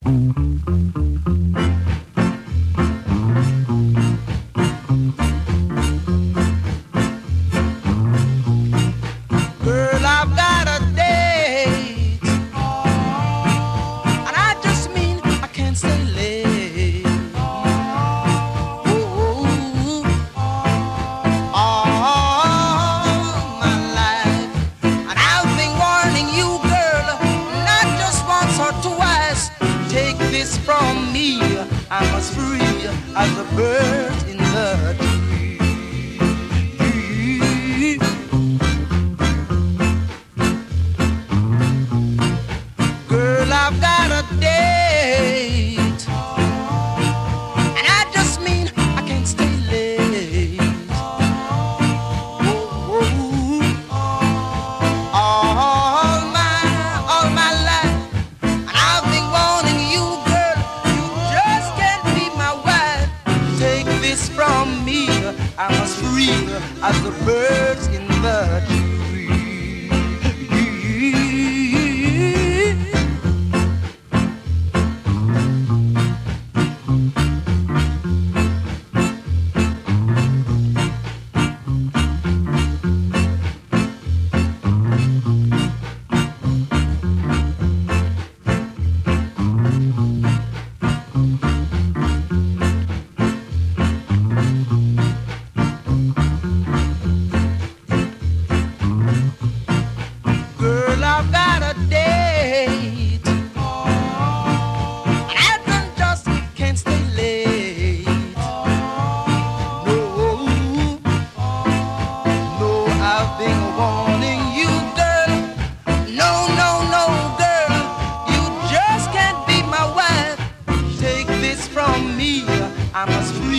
Girl, I've got a date, and I just mean I can't stay late. Ooh, all my life, and I've been warning you, girl, not just once or twice. Take this from me, I'm as free as a bird in the tree. Girl, I've got a date, and I just mean I can't stay late. Ooh, all my life, and I've been warning you, girl, you just can't be my wife. Take this from me, I'm as free as the birds in the tree. Girl, I've got a date, and I just can't stay late. No, no, I've been warning you, girl. No, no, no, girl, you just can't be my wife. Take this from me, I must.